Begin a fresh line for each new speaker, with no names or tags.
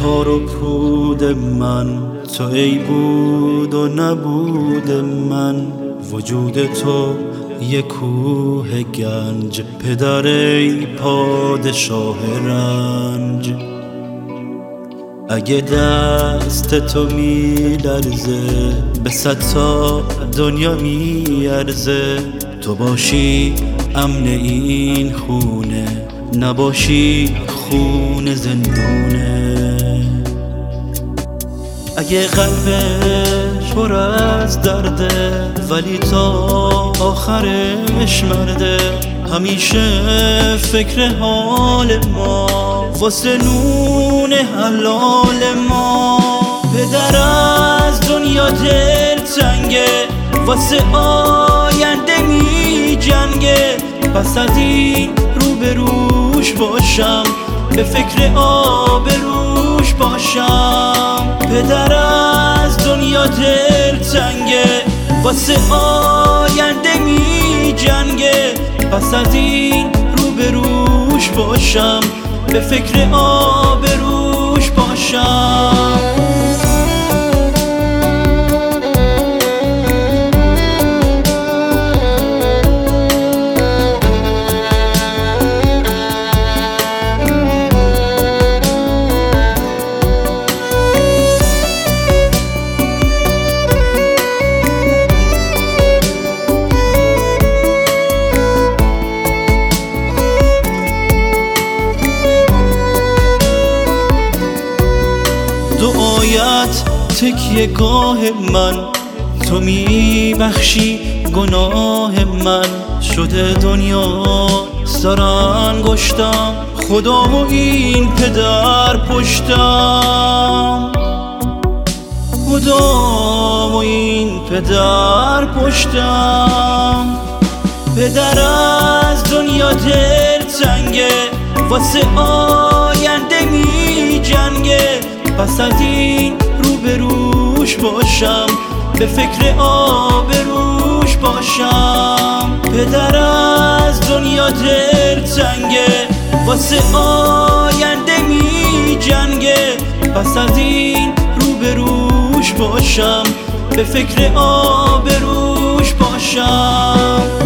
تار و پود من، تو ای بود و نبود من. وجود تو یک کوه گنج، پدر ای پادشاه رنج. اگه دست تو می لرزه، به صد تا دنیا می ارزه. تو باشی امن این خونه، نباشی خون زندونه. اگه قلبش پر از درده، ولی تا آخرش مرده. همیشه فکر حال ما، واسه نون حلال ما. پدر از دنیا دل تنگه، واسه آینده می جنگه. پس از این روبروش باشم، به فکر آبروش باشم. پدر از دنیا دل تنگه، واسه آینده می جنگه. پس از این روبروش باشم، به فکر آبروش باشم. دعایت تکیه گاه من، تو می بخشی گناه من. شده دنیا سر انگشتم، خدا و این پدر پشتم. خدا و این پدر پشتم. پدر از دنیا دل تنگه، واسه آینده می جنگه. پس از این روبروش باشم، به فکر آبروش باشم. پدر از دنیا دل تنگه، واسه آینده می جنگه. پس از این روبروش باشم، به فکر آبروش باشم.